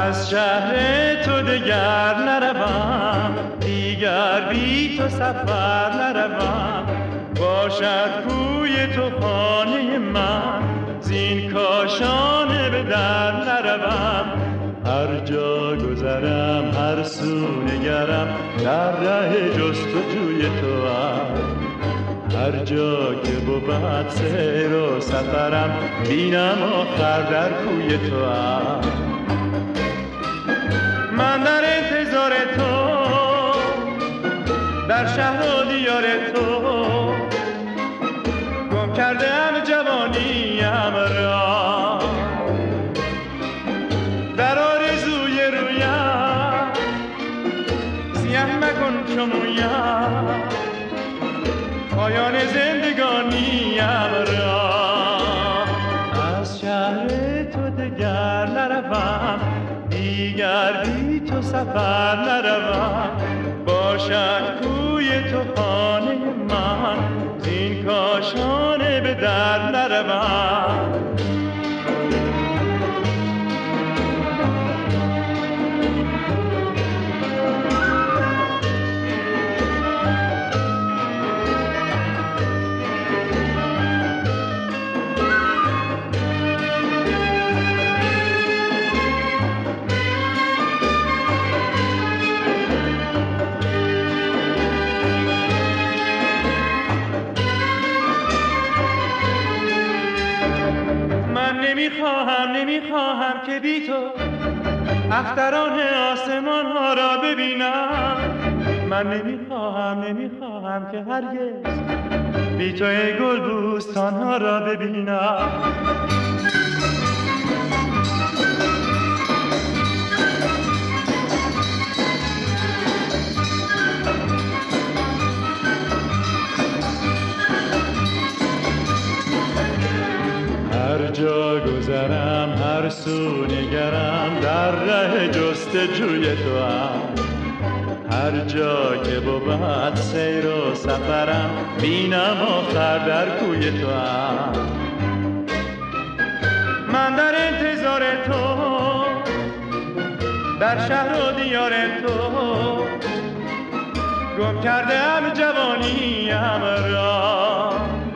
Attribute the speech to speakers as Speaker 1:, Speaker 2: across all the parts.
Speaker 1: از شهر تو دگر نروم، دیگر بی تو سفر نروم. باشد کوی تو خانه من، زین کاشانه به در نروم. هر جا گذرم هر سو نگرم، در ره جستجوی تو هم. هر جا که بود سیر و سفرم، بینم آخر در کوی تو هم. من در انتظار تو، در شهر و دیار تو، گم کردم جوانیم را. در آرزوی رویم سیه مکن چو مویم، پایان زندگانیم را. از شهر تو دگر نروم، دیگر بی تو سفر نروم. باشد کوی تو خانه من، زین کاشانه به در نروم. نمیخواهم که بی تو اختران آسمان ها را ببینم. من نمیخواهم که هرگز بی تو گل بوستان ها را ببینم. هر جا گذرم هر سو نگرم، در ره جستجوی تو هم. هر جا که بود سیر و سفرم، بینم آخر در کوی تو هم. من در انتظار تو، در شهر و دیار تو، گم کردم جوانیم را.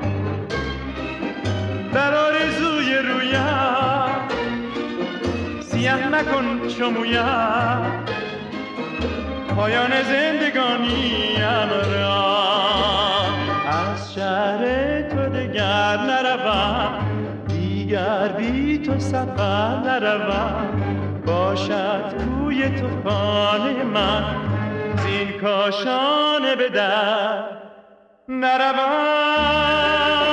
Speaker 1: در آرزوی رویم سیه مکن چو مویم، پایان زندگانیم را. از شهر تو دگر نروم، دیگر بی تو سفر نروم. باشد کوی تو خانه من، زین کاشانه به در نروم.